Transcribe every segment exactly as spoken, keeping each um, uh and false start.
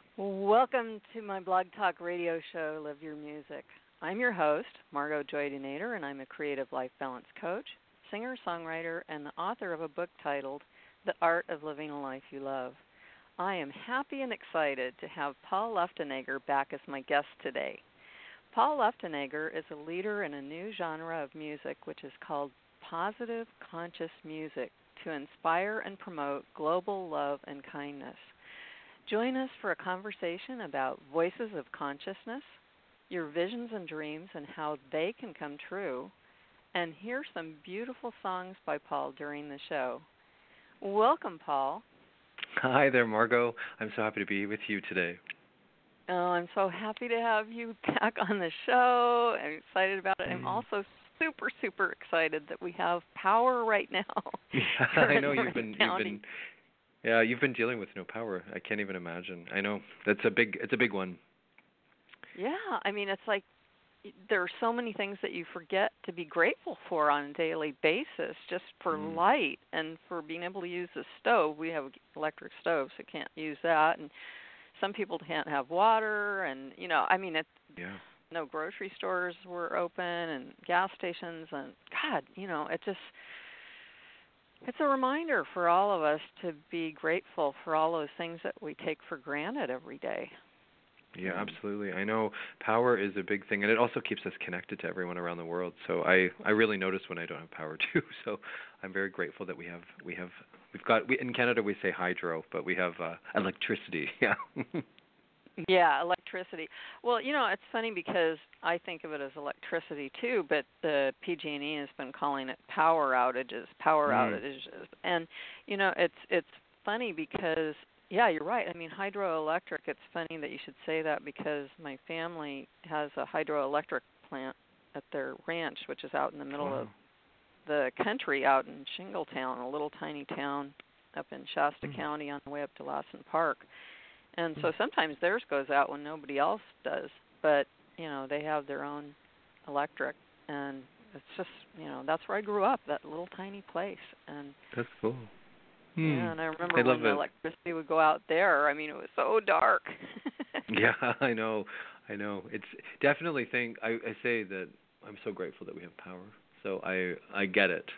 Welcome to my Blog Talk radio show, Live Your Music. I'm your host, Margot Joy Nader, and I'm a creative life balance coach, singer, songwriter, and the author of a book titled The Art of Living a Life You Love. I am happy and excited to have Paul Luftenegger back as my guest today. Paul Luftenegger is a leader in a new genre of music which is called positive conscious music to inspire and promote global love and kindness. Join us for a conversation about voices of consciousness, your visions and dreams and how they can come true, and hear some beautiful songs by Paul during the show. Welcome, Paul. Hi there, Margot. I'm so happy to be with you today. Oh, I'm so happy to have you back on the show. I'm excited about it. Mm. I'm also super, super excited that we have power right now. Yeah, I know you've been, you've been, yeah, you've been dealing with no power. I can't even imagine. I know that's a big, it's a big one. Yeah, I mean, it's like there are so many things that you forget to be grateful for on a daily basis, just for Mm. light and for being able to use the stove. We have an electric stove, so can't use that, and some people can't have water, and you know, I mean, it. Yeah. No grocery stores were open, and gas stations, and God, you know, it just. It's a reminder for all of us to be grateful for all those things that we take for granted every day. Yeah, absolutely. I know power is a big thing, and it also keeps us connected to everyone around the world. So I, I really notice when I don't have power too. So I'm very grateful that we have we have we've got we, in Canada we say hydro, but we have uh, electricity. Yeah. Yeah, electricity. Well, you know, it's funny because I think of it as electricity too, but the P G and E has been calling it power outages, power Mm. outages. And you know, it's it's funny because yeah, you're right. I mean, hydroelectric, it's funny that you should say that because my family has a hydroelectric plant at their ranch, which is out in the middle Wow. of the country out in Shingletown, a little tiny town up in Shasta Mm. County on the way up to Lassen Park. And so sometimes theirs goes out when nobody else does, but, you know, they have their own electric, and it's just, you know, that's where I grew up, that little tiny place. And That's cool. yeah, and I remember I when love the it. electricity would go out there, I mean, it was so dark. Yeah, I know. I know. It's definitely thing I, I say that I'm so grateful that we have power. So I I get it.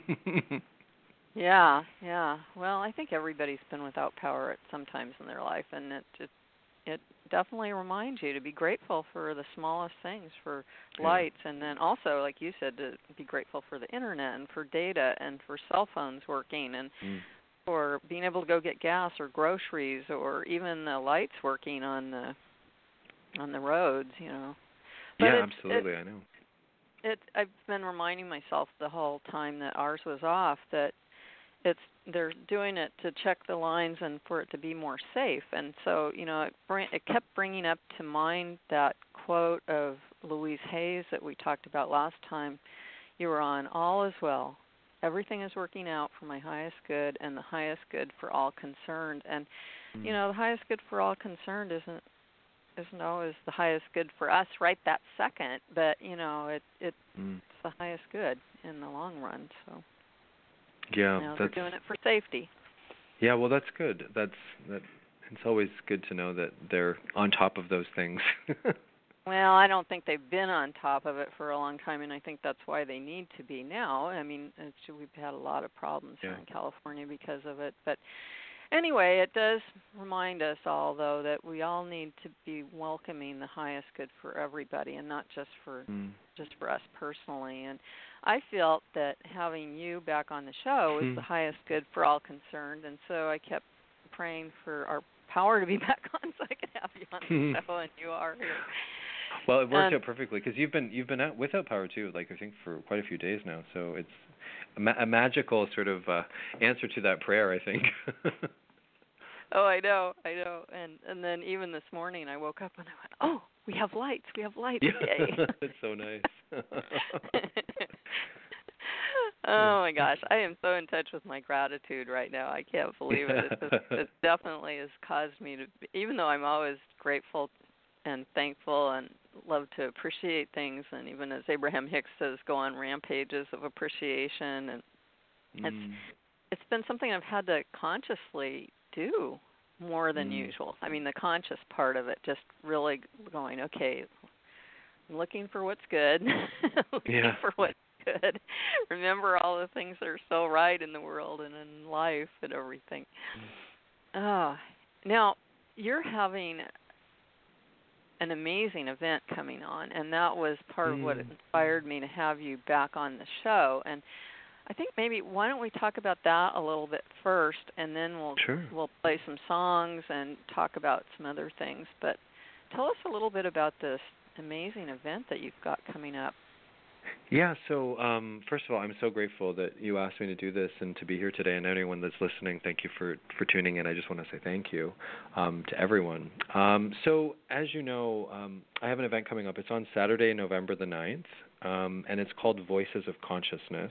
Yeah, yeah. Well, I think everybody's been without power at some times in their life, and it it, it definitely reminds you to be grateful for the smallest things, for Yeah. lights, and then also, like you said, to be grateful for the internet and for data and for cell phones working and Mm. for being able to go get gas or groceries or even the lights working on the on the roads, you know. But Yeah, it's, absolutely. it, I know. it I've been reminding myself the whole time that ours was off that it's they're doing it to check the lines and for it to be more safe. And so, you know, it, bring, it kept bringing up to mind that quote of Louise Hayes that we talked about last time you were on, all is well. Everything is working out for my highest good and the highest good for all concerned. And, Mm. you know, the highest good for all concerned isn't isn't always the highest good for us right that second, but, you know, it, it Mm. it's the highest good in the long run. So Yeah, you know, they're that's doing it for safety. yeah. Well, that's good. That's that. It's always good to know that they're on top of those things. Well, I don't think they've been on top of it for a long time, and I think that's why they need to be now. I mean, it's, we've had a lot of problems Yeah. here in California because of it. But anyway, it does remind us all, though, that we all need to be welcoming the highest good for everybody and not just for Mm. just for us personally. And I felt that having you back on the show was Hmm. the highest good for all concerned, and so I kept praying for our power to be back on so I could have you on the show, and you are here. Well, it worked And out perfectly because you've been you've been out without power too, like I think for quite a few days now. So it's a, ma- a magical sort of uh, answer to that prayer, I think. oh, I know, I know. And and then even this morning, I woke up and I went, "Oh, we have lights. We have lights. Yay!" Yeah, it's so nice. Oh my gosh, I am so in touch with my gratitude right now. I can't believe it. It's just, it definitely has caused me to, even though I'm always grateful and thankful and love to appreciate things, and even as Abraham Hicks says, go on rampages of appreciation, and it's Mm. it's been something I've had to consciously do more than Mm. usual. I mean, the conscious part of it, just really going, okay, I'm looking for what's good, looking Yeah. for what's good. Remember all the things that are so right in the world and in life and everything. Oh, now you're having an amazing event coming on, and that was part Mm. of what inspired me to have you back on the show. And I think maybe why don't we talk about that a little bit first, and then we'll Sure. we'll play some songs and talk about some other things. But tell us a little bit about this amazing event that you've got coming up. Yeah, so um, first of all, I'm so grateful that you asked me to do this and to be here today. And anyone that's listening, thank you for, for tuning in. I just want to say thank you um, to everyone. Um, so as you know, um, I have an event coming up. It's on Saturday, November the ninth, um, and it's called Voices of Consciousness.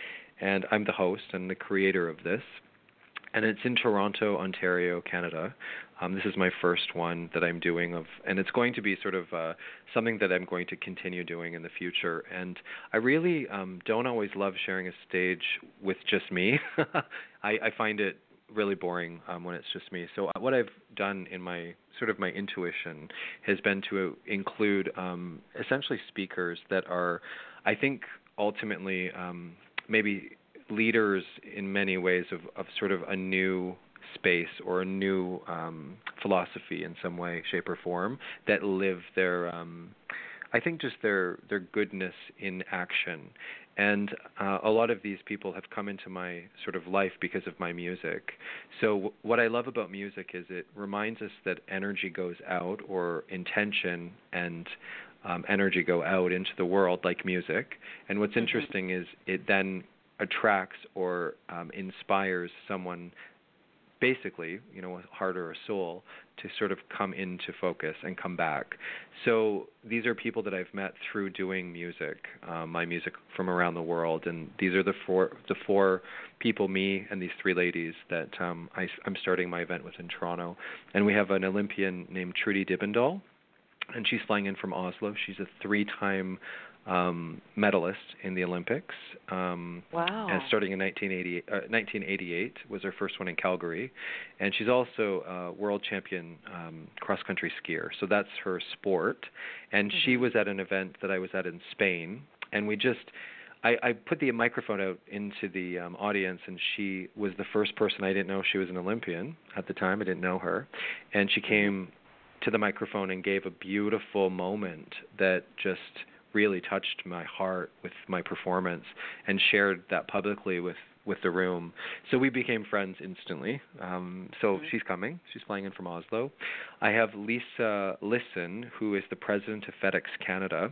And I'm the host and the creator of this. And it's in Toronto, Ontario, Canada. Um, this is my first one that I'm doing, of, and it's going to be sort of uh, something that I'm going to continue doing in the future. And I really um, don't always love sharing a stage with just me. I, I find it really boring um, when it's just me. So what I've done in my sort of my intuition has been to include um, essentially speakers that are, I think, ultimately um, maybe leaders in many ways of, of sort of a new space or a new um, philosophy in some way, shape, or form that live their, um, I think, just their their goodness in action. And uh, a lot of these people have come into my sort of life because of my music. So w- what I love about music is it reminds us that energy goes out, or intention and um, energy go out into the world like music. And what's Mm-hmm. interesting is it then attracts or um, inspires someone, basically, you know, a heart or a soul, to sort of come into focus and come back. So these are people that I've met through doing music, um, my music from around the world, and these are the four the four people, me and these three ladies, that um, I, I'm starting my event with in Toronto. And we have an Olympian named Trudy Dibendal, and she's flying in from Oslo. She's a three-time um, medalist in the Olympics. Um, Wow. and starting in nineteen eighty-eight, uh, nineteen eighty-eight was her first one in Calgary. And she's also a world champion um, cross-country skier. So that's her sport. And mm-hmm. she was at an event that I was at in Spain. And we just, I, I put the microphone out into the um, audience, and she was the first person. I didn't know she was an Olympian at the time. I didn't know her. And she came to the microphone and gave a beautiful moment that just really touched my heart with my performance, and shared that publicly with, with the room. So we became friends instantly. Um, so mm-hmm. she's coming. She's flying in from Oslo. I have Lisa Lisson, who is the president of FedEx Canada.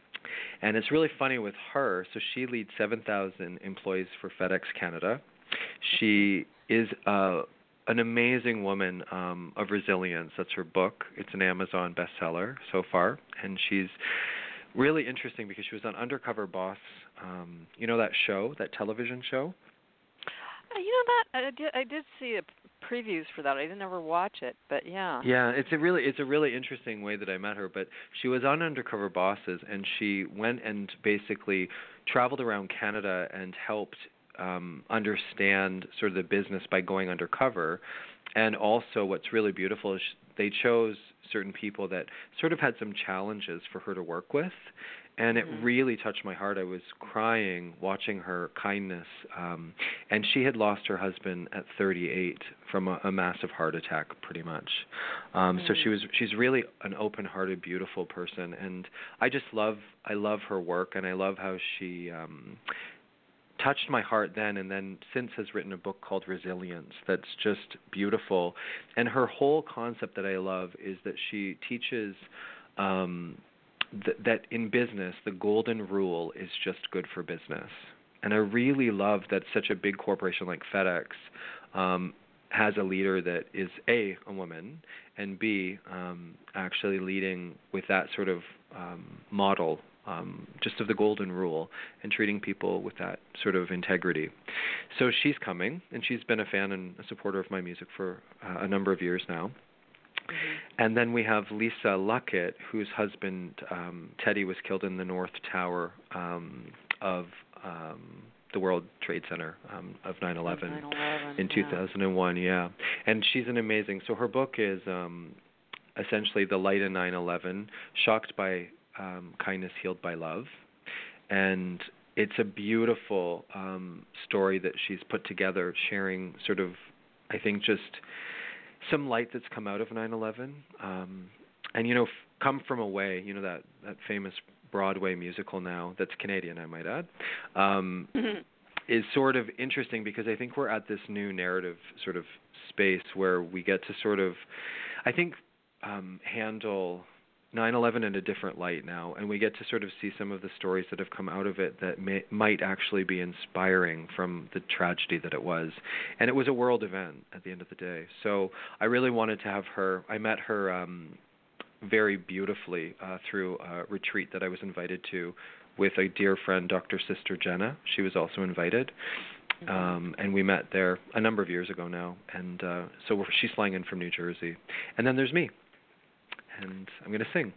And it's really funny with her. So she leads seven thousand employees for FedEx Canada. She is a an amazing woman um, of resilience. That's her book. It's an Amazon bestseller so far. And she's really interesting because she was on Undercover Boss. Um, you know that show, that television show? Uh, you know that I did. I did see a previews for that. I didn't ever watch it, but yeah. Yeah, it's a really it's a really interesting way that I met her. But she was on Undercover Bosses, and she went and basically traveled around Canada and helped um, understand sort of the business by going undercover. And also, what's really beautiful is they chose certain people that sort of had some challenges for her to work with. And it mm-hmm. really touched my heart. I was crying watching her kindness. Um, and she had lost her husband at thirty-eight from a, a massive heart attack, pretty much. Um, mm-hmm. So she was she's really an open-hearted, beautiful person. And I just love I love her work, and I love how she um, touched my heart then, and then since has written a book called Resilience that's just beautiful. And her whole concept that I love is that she teaches um, th- that in business, the golden rule is just good for business. And I really love that such a big corporation like FedEx um, has a leader that is A, a woman, and B, um, actually leading with that sort of um, model Um, just of the golden rule, and treating people with that sort of integrity. So she's coming, and she's been a fan and a supporter of my music for uh, a number of years now. Mm-hmm. And then we have Lisa Luckett, whose husband, um, Teddy, was killed in the North Tower um, of um, the World Trade Center um, of nine eleven nine eleven, in two thousand one. Yeah, and she's an amazing. So her book is um, essentially The Light in nine eleven, Shocked by um, Kindness, Healed by Love, and it's a beautiful um, story that she's put together, sharing sort of, I think, just some light that's come out of nine eleven. Um, and, you know, f- Come From Away, you know, that, that famous Broadway musical now, that's Canadian, I might add, um, is sort of interesting because I think we're at this new narrative sort of space where we get to sort of, I think, um, handle nine eleven in a different light now, and we get to sort of see some of the stories that have come out of it that may, might actually be inspiring from the tragedy that it was. And it was a world event at the end of the day. So I really wanted to have her, I met her um, very beautifully uh, through a retreat that I was invited to with a dear friend, Doctor Sister Jenna. She was also invited. Mm-hmm. Um, and we met there a number of years ago now. And uh, so we're, she's flying in from New Jersey. And then there's me. And I'm going to sing.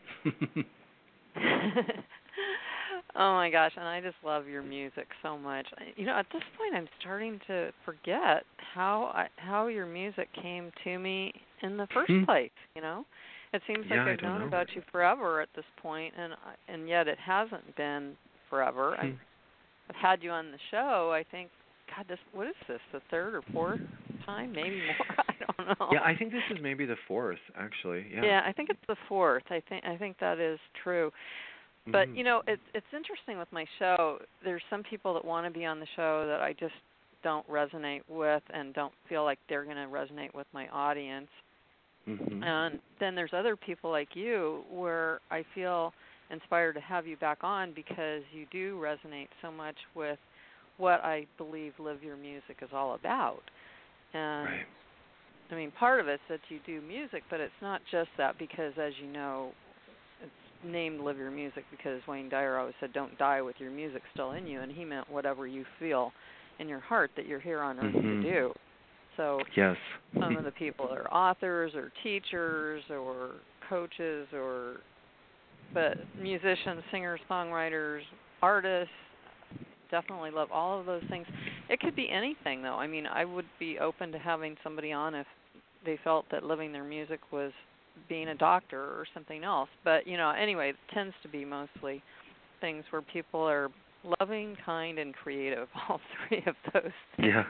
Oh my gosh, and I just love your music so much. You know, at this point I'm starting to forget how I, how your music came to me in the first hmm. place, you know? It seems yeah, like I've known know. about you forever at this point, and and yet it hasn't been forever. Hmm. I've, I've had you on the show, I think, God, this what is this, the third or fourth time? Maybe more. I don't know. Yeah, I think this is maybe the fourth, actually. Yeah. Yeah, I think it's the fourth. I think I think that is true. But mm-hmm. you know, it's it's interesting with my show. There's some people that want to be on the show that I just don't resonate with, and don't feel like they're going to resonate with my audience. Mm-hmm. And then there's other people like you where I feel inspired to have you back on because you do resonate so much with what I believe Live Your Music is all about. And right. I mean, part of it's that you do music, but it's not just that because, as you know, it's named Live Your Music because Wayne Dyer always said, don't die with your music still in you, and he meant whatever you feel in your heart that you're here on earth mm-hmm. to do. So yes. some of the people are authors or teachers or coaches or but musicians, singers, songwriters, artists, definitely love all of those things. It could be anything, though. I mean, I would be open to having somebody on if they felt that living their music was being a doctor or something else. But, you know, anyway, it tends to be mostly things where people are loving, kind, and creative, all three of those things. Yeah.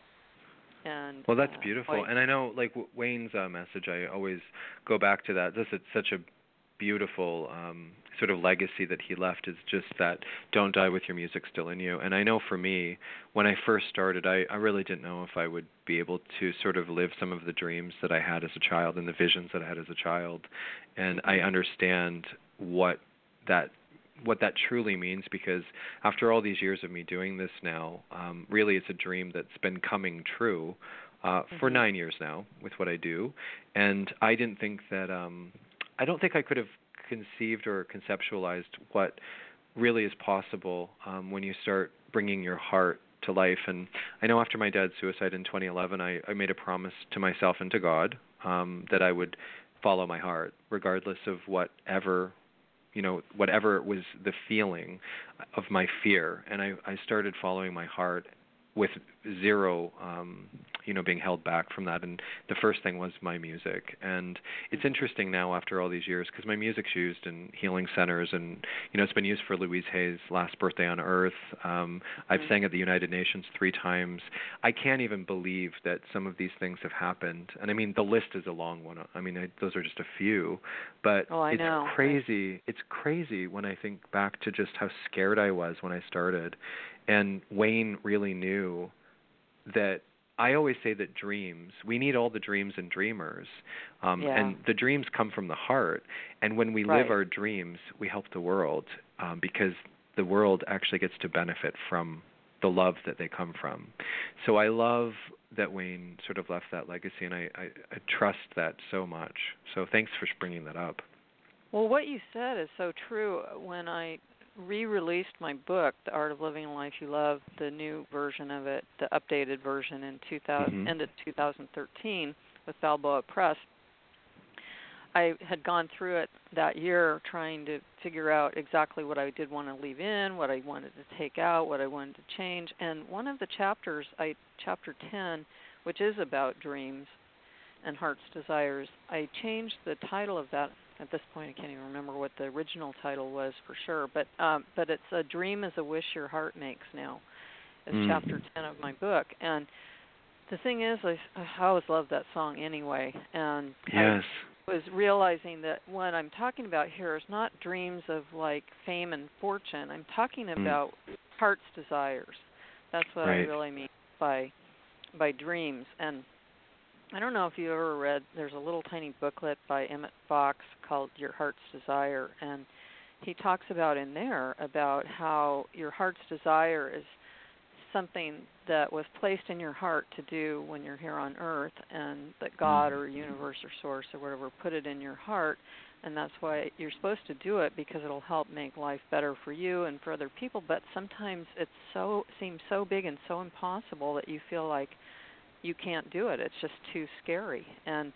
And, well, that's uh, beautiful. like, and I know, like, Wayne's uh, message, I always go back to that. This is such a beautiful um, sort of legacy that he left, is just that don't die with your music still in you. And I know for me, when I first started, I, I really didn't know if I would be able to sort of live some of the dreams that I had as a child and the visions that I had as a child. And I understand what that what that truly means, because after all these years of me doing this now, um, really it's a dream that's been coming true uh, mm-hmm. for nine years now with what I do. And I didn't think that, um, I don't think I could have conceived or conceptualized what really is possible um, when you start bringing your heart to life. And I know after my dad's suicide in twenty eleven, I, I made a promise to myself and to God um, that I would follow my heart, regardless of whatever you know, whatever was the feeling of my fear. And I, I started following my heart with zero, um, you know, being held back from that. And the first thing was my music. And it's interesting now after all these years, because my music's used in healing centers, and, you know, it's been used for Louise Hay's Last Birthday on Earth. Um, I've mm-hmm. sang at the United Nations three times. I can't even believe that some of these things have happened. And I mean, the list is a long one. I mean, I, those are just a few. But oh, I it's know. crazy. It's crazy when I think back to just how scared I was when I started. And Wayne really knew that. I always say that dreams, we need all the dreams and dreamers. Um, yeah. And the dreams come from the heart. And when we right. live our dreams, we help the world um, because the world actually gets to benefit from the love that they come from. So I love that Wayne sort of left that legacy, and I, I, I trust that so much. So thanks for bringing that up. Well, what you said is so true. When I re-released my book, The Art of Living a Life You Love, the new version of it, the updated version in two thousand, mm-hmm. end of two thousand thirteen with Balboa Press, I had gone through it that year trying to figure out exactly what I did want to leave in, what I wanted to take out, what I wanted to change. And one of the chapters, I chapter ten, which is about dreams and heart's desires, I changed the title of that. At this point, I can't even remember what the original title was for sure, but um, but it's A Dream is a Wish Your Heart Makes now. It's mm. chapter ten of my book. And the thing is, I, I always loved that song anyway. And yes. I was realizing that what I'm talking about here is not dreams of like fame and fortune. I'm talking about mm. heart's desires. That's what right. I really mean by by dreams. And I don't know if you ever read, there's a little tiny booklet by Emmett Fox called Your Heart's Desire, and he talks about in there about how your heart's desire is something that was placed in your heart to do when you're here on earth, and that God or universe or source or whatever put it in your heart, and that's why you're supposed to do it, because it'll help make life better for you and for other people. But sometimes it so seems so big and so impossible that you feel like you can't do it. It's just too scary. And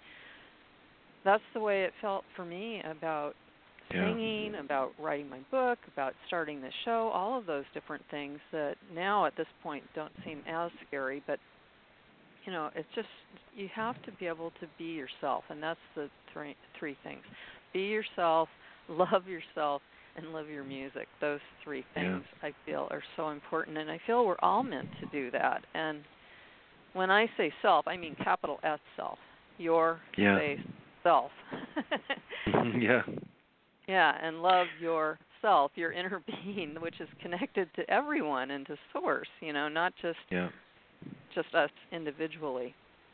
that's the way it felt for me about singing, yeah. about writing my book, about starting the show, all of those different things that now at this point don't seem as scary. But, you know, it's just, you have to be able to be yourself, and that's the three, three things. Be yourself, love yourself, and live your music. Those three things, yeah. I feel, are so important, and I feel we're all meant to do that. And when I say self, I mean capital S self, your yeah. space self. yeah. Yeah, and love yourself, your inner being, which is connected to everyone and to source, you know, not just yeah. just us individually.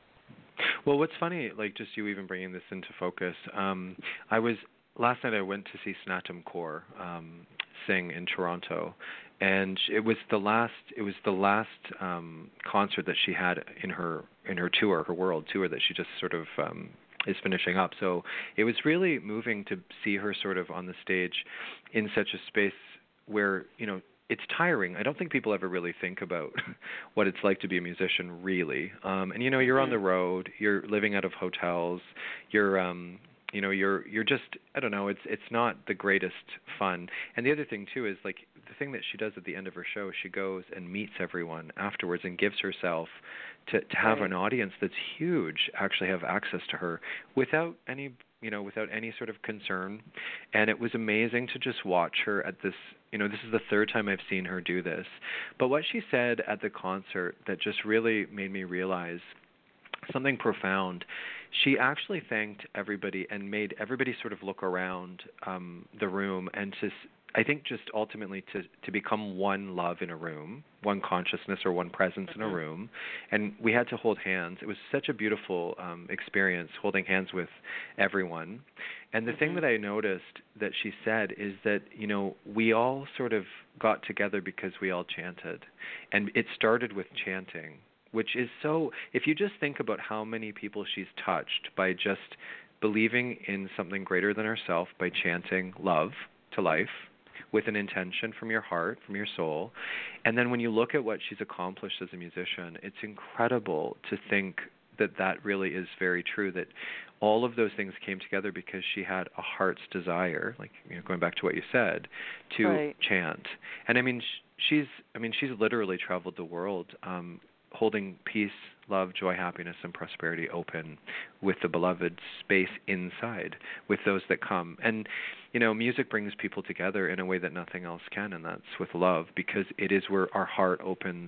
Well, what's funny, like just you even bringing this into focus, um, I was, last night I went to see Snatam Kaur um, sing in Toronto, and it was the last, it was the last um, concert that she had in her, in her tour, her world tour that she just sort of um, is finishing up. So it was really moving to see her sort of on the stage in such a space where, you know, it's tiring. I don't think people ever really think about what it's like to be a musician, really. Um, and, you know, you're on the road, you're living out of hotels, you're, um, you know, you're you're just, I don't know, it's it's not the greatest fun. And the other thing, too, is, like, the thing that she does at the end of her show, she goes and meets everyone afterwards and gives herself to, to have right. an audience that's huge actually have access to her without any, you know, without any sort of concern. And it was amazing to just watch her at this, you know, this is the third time I've seen her do this. But what she said at the concert that just really made me realize something profound, she actually thanked everybody and made everybody sort of look around um, the room and to, I think just ultimately to, to become one love in a room, one consciousness or one presence mm-hmm. in a room. And we had to hold hands. It was such a beautiful um, experience, holding hands with everyone. And the mm-hmm. thing that I noticed that she said is that, you know, we all sort of got together because we all chanted. And it started with chanting, which is so, if you just think about how many people she's touched by just believing in something greater than herself, by chanting love to life with an intention from your heart, from your soul. And then when you look at what she's accomplished as a musician, it's incredible to think that that really is very true, that all of those things came together because she had a heart's desire, like, you know, going back to what you said, to right. chant. And I mean, she's, I mean, she's literally traveled the world, um, holding peace, love, joy, happiness, and prosperity open with the beloved space inside, with those that come. And, you know, music brings people together in a way that nothing else can, and that's with love, because it is where our heart opens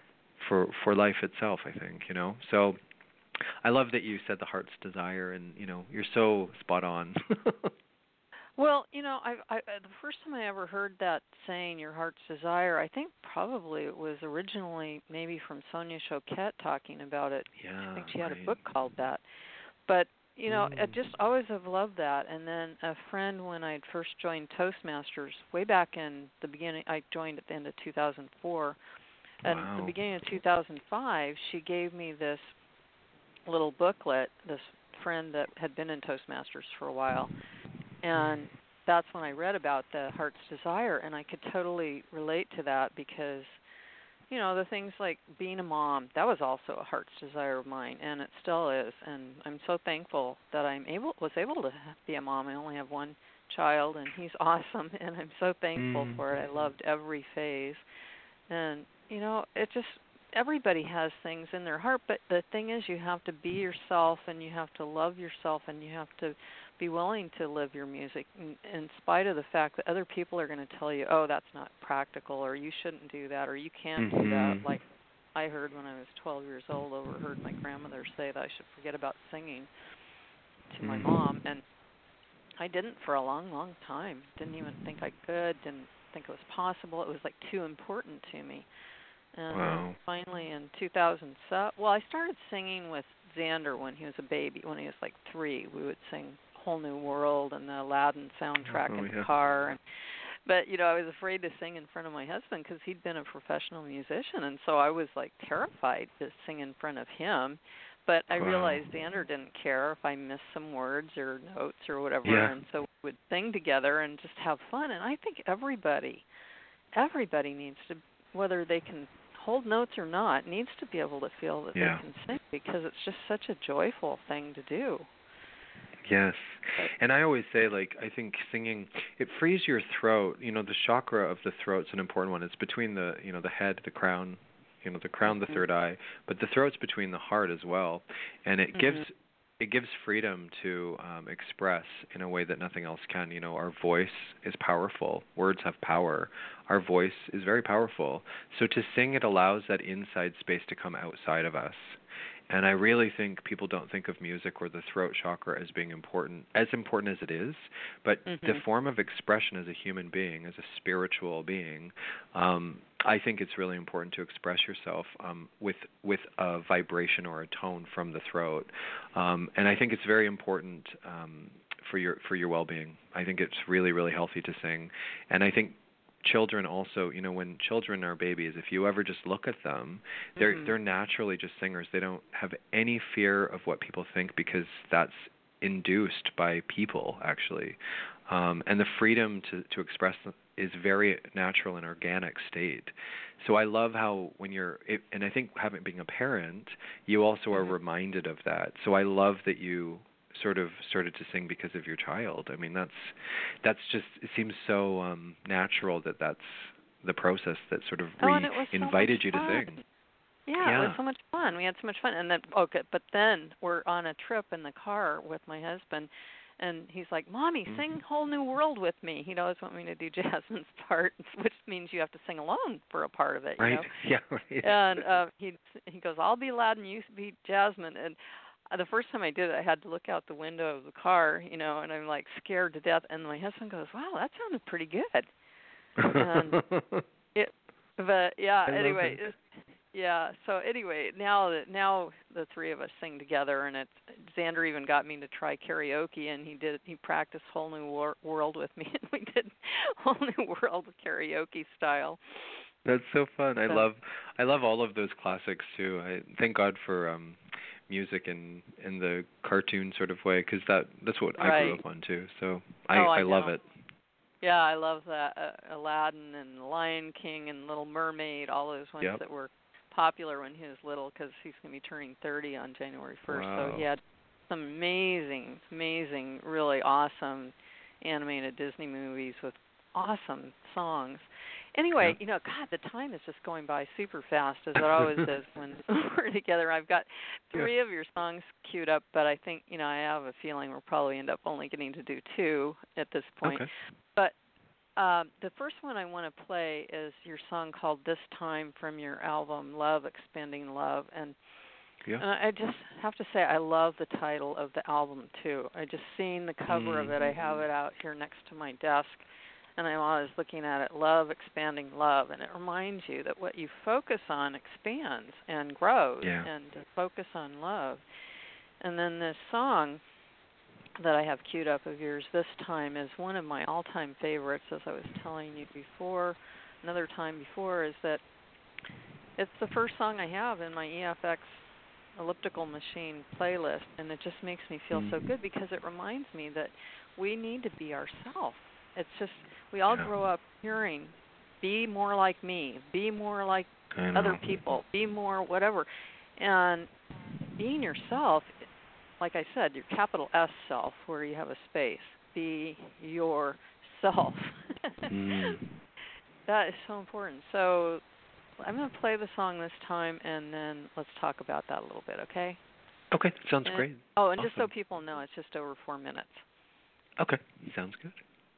for for life itself, I think, you know. So I love that you said the heart's desire, and, you know, you're so spot on. Well, you know, I, I the first time I ever heard that saying, your heart's desire, I think probably it was originally maybe from Sonia Choquette talking about it. Yeah, I think she right. had a book called that. But, you know, mm. I just always have loved that. And then a friend, when I first joined Toastmasters, way back in the beginning, I joined at the end of two thousand four. And wow. at the beginning of two thousand five, she gave me this little booklet, this friend that had been in Toastmasters for a while. And that's when I read about the heart's desire, and I could totally relate to that because you know, the things like being a mom, that was also a heart's desire of mine, and it still is. And I'm so thankful that I'm able was able to be a mom. I only have one child, and he's awesome, and I'm so thankful Mm. for it. I loved every phase. And, you know, it just, everybody has things in their heart, but the thing is you have to be yourself, and you have to love yourself, and you have to be willing to live your music in, in spite of the fact that other people are going to tell you, oh, that's not practical, or you shouldn't do that, or you can't do that. Mhm. Like I heard when I was twelve years old, overheard my grandmother say that I should forget about singing to my mom, Mm. and I didn't for a long, long time. Didn't even think I could, didn't think it was possible. It was like too important to me. And then Wow. finally in two thousand seven, well, I started singing with Xander when he was a baby, when he was like three. We would sing Whole New World and the Aladdin soundtrack Oh in the yeah. car. And, but, you know, I was afraid to sing in front of my husband because he'd been a professional musician. And so I was like terrified to sing in front of him. But I Wow. realized Xander didn't care if I missed some words or notes or whatever. Yeah. And so we would sing together and just have fun. And I think everybody, everybody needs to, whether they can hold notes or not, needs to be able to feel that they Yeah. can sing because it's just such a joyful thing to do. Yes. But, And I always say, like, I think singing, it frees your throat. You know, the chakra of the throat's an important one. It's between the, you know, the head, the crown, you know, the crown, the mm-hmm, third eye, but the throat's between the heart as well. And it gives mm-hmm, it gives freedom to um, express in a way that nothing else can. You know, our voice is powerful. Words have power. Our voice is very powerful. So to sing, it allows that inside space to come outside of us. And I really think people don't think of music or the throat chakra as being important, as important as it is, but the mm-hmm. form of expression as a human being, as a spiritual being, um, I think it's really important to express yourself um, with with a vibration or a tone from the throat. Um, and I think it's very important um, for your for your well-being. I think it's really, really healthy to sing. And I think children also, you know, when children are babies, if you ever just look at them, they're Mm-hmm. they're naturally just singers. They don't have any fear of what people think because that's induced by people actually. Um, and the freedom to, to express them is very natural and organic state. So I love how when you're, it, and I think having being a parent, you also are Mm-hmm. reminded of that. So I love that you sort of started to sing because of your child. I mean, that's that's just, it seems so um, natural that that's the process that sort of Oh, and it was so much re-invited you to fun. sing. Yeah, it was Yeah. so much fun. We had so much fun, and then okay, but then we're on a trip in the car with my husband, and he's like, "Mommy, Mm. sing Whole New World with me." He'd always want me to do Jasmine's part, which means you have to sing alone for a part of it, you Right. know. Yeah. Right. And uh, he he goes, "I'll be Aladdin, you be Jasmine." And uh, the first time I did it, I had to look out the window of the car, you know, and I'm like scared to death. And my husband goes, "Wow, that sounded pretty good." And it, but yeah. I love Anyway, it. it's, yeah. So anyway, now that now the three of us sing together, and it's Xander even got me to try karaoke, and he did he practiced Whole New Wor- World with me, and we did Whole New World karaoke style. That's so fun. I So love I love all of those classics too. I thank God for um music in in the cartoon sort of way because that that's what I grew right. up on too. So I Oh, I I love know. it. Yeah, I love that uh, Aladdin and Lion King and Little Mermaid, all those ones Yep. that were popular when he was little because he's going to be turning thirty on January first. So he Wow. had some amazing, amazing, really awesome animated Disney movies with awesome songs. Anyway, Yep. you know, God, the time is just going by super fast, as it always does when we're together. I've got Yeah. three of your songs queued up, but I think, you know, I have a feeling we'll probably end up only getting to do two at this point. Okay. But um, the first one I want to play is your song called "This Time" from your album Love, Expanding Love. And, Yeah. and I just have to say I love the title of the album, too. I just seen the cover of Mm. it. I have it out here next to my desk. And I'm always looking at it, Love, Expanding Love. And it reminds you that what you focus on expands and grows, Yeah. and to focus on love. And then this song that I have queued up of yours this time is one of my all-time favorites, as I was telling you before, another time before, is that it's the first song I have in my E F X elliptical machine playlist, and it just makes me feel so Mm. good because it reminds me that we need to be ourselves. It's just, we all Yeah. grow up hearing, be more like me, be more like I know. other people. Be more whatever. And being yourself, like I said, your capital S self, where you have a space. Be yourself. mm. That is so important. So I'm going to play the song this time, and then let's talk about that a little bit, okay? Okay, sounds and, great. Oh, and awesome. just so people know, it's just over four minutes. Okay, sounds good.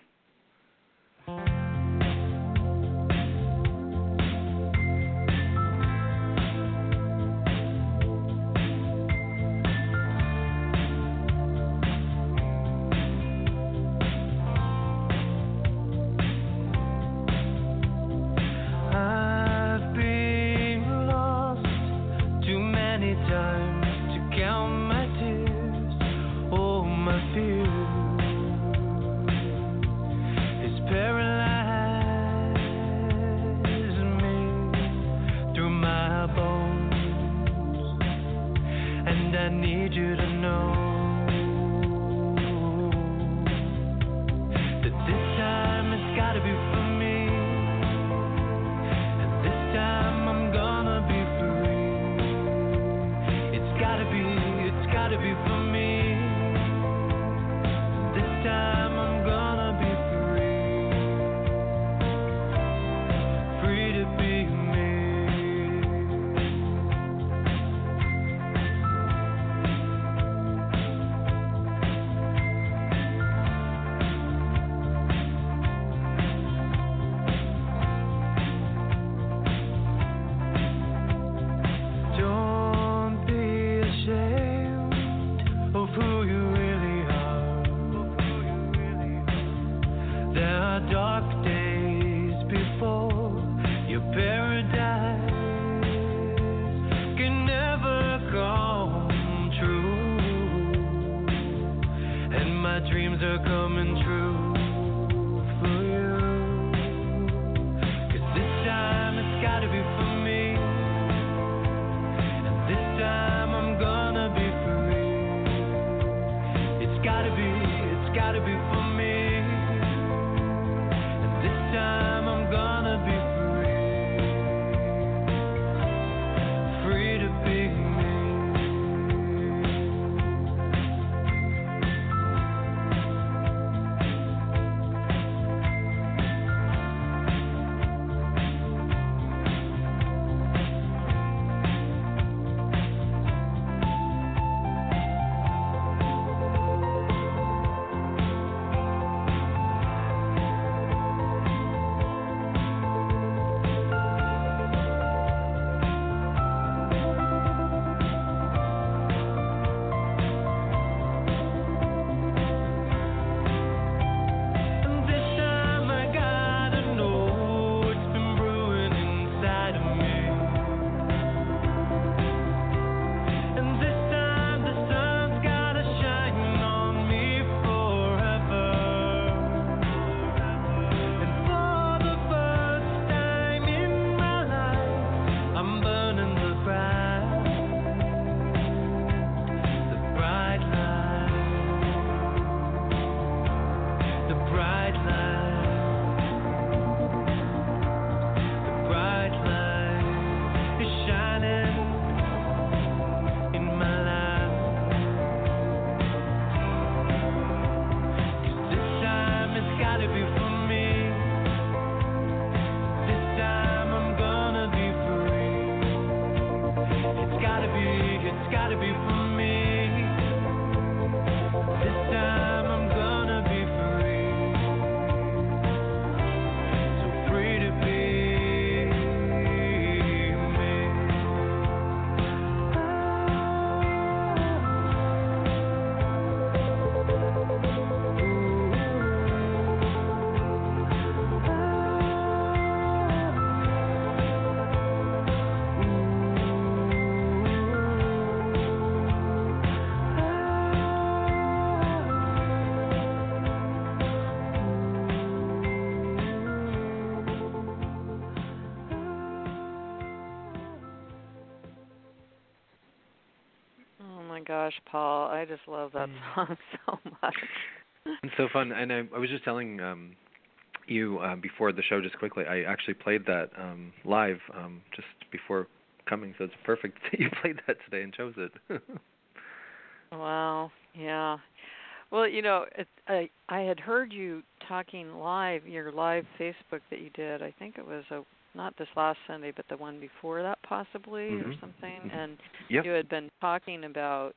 Gosh, Paul, I just love that song so much. It's so fun, and I, I was just telling um, you uh, before the show, just quickly, I actually played that um, live um, just before coming, so it's perfect that you played that today and chose it. Wow. Yeah. Well, you know, it, I I had heard you talking live, your live Facebook that you did. I think it was a not this last Sunday, but the one before that, possibly, mm-hmm. or something. And yep. you had been talking about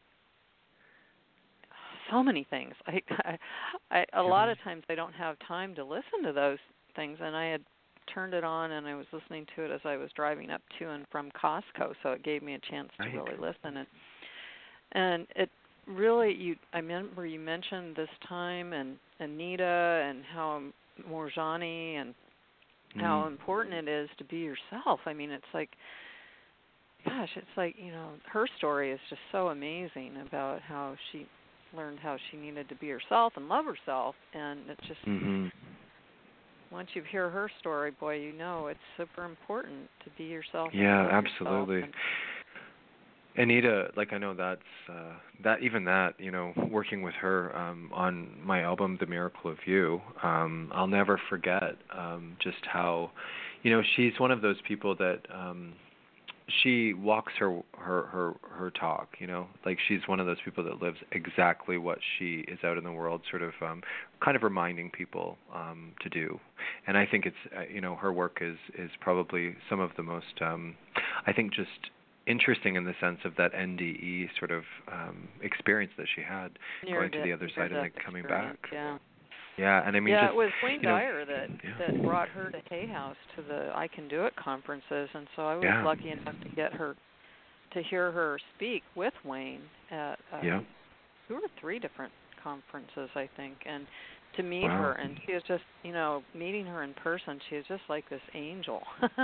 so many things. I, I, I a lot of times I don't have time to listen to those things, and I had turned it on and I was listening to it as I was driving up to and from Costco, so it gave me a chance to right. really listen. And and it really, you I remember you mentioned this time and Anita and how Morzani and mm. how important it is to be yourself. I mean, it's like, gosh, it's like, you know, her story is just so amazing about how she learned how she needed to be herself and love herself, and it's just mm-hmm. once you hear her story, boy, you know it's super important to be yourself. Yeah, and love absolutely. yourself. Anita, like I know that's uh, that even that you know working with her um, on my album The Miracle of You, um, I'll never forget um, just how, you know, she's one of those people that. Um, She walks her, her her her talk, you know, like she's one of those people that lives exactly what she is out in the world, sort of um, kind of reminding people um, to do. And I think it's, uh, you know, her work is is probably some of the most, um, I think, just interesting in the sense of that N D E sort of um, experience that she had, Near going to de- the other side and then coming back. Yeah. Yeah, and I mean, yeah, just, it was Wayne you know, Dyer that yeah. that brought her to Hay House to the I Can Do It conferences, and so I was yeah. lucky enough to get her to hear her speak with Wayne at uh, yeah. two or three different conferences, I think, and to meet wow. her. And she was just, you know, meeting her in person, she was just like this angel.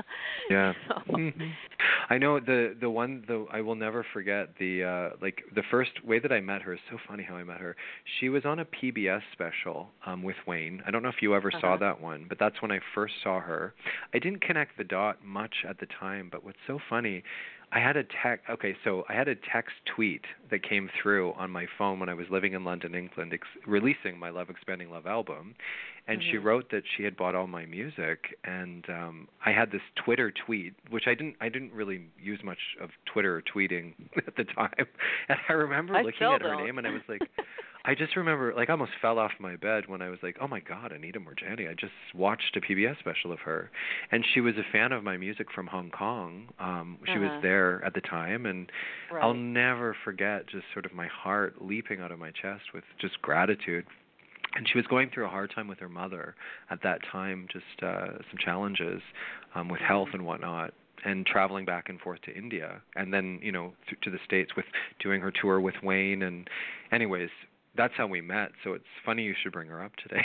Yeah. So. Mm-hmm. I know the the one the I will never forget the uh like the first way that I met her is so funny how I met her. She was on a P B S special um with Wayne. I don't know if you ever uh-huh. saw that one, but that's when I first saw her. I didn't connect the dot much at the time, but what's so funny, I had a text. Okay, so I had a text tweet that came through on my phone when I was living in London, England, ex- releasing my Love Expanding Love album, and mm-hmm. she wrote that she had bought all my music, and um, I had this Twitter tweet, which I didn't. I didn't really use much of Twitter or tweeting at the time, and I remember I looking at her don't. name, and I was like. I just remember, like, I almost fell off my bed when I was like, oh, my God, Anita Morzani. I just watched a P B S special of her. And she was a fan of my music from Hong Kong. Um, she uh-huh. was there at the time. And right. I'll never forget just sort of my heart leaping out of my chest with just gratitude. And she was going through a hard time with her mother at that time, just uh, some challenges um, with health and whatnot, and traveling back and forth to India. And then, you know, th- to the States with doing her tour with Wayne. And anyways, that's how we met, so it's funny you should bring her up today.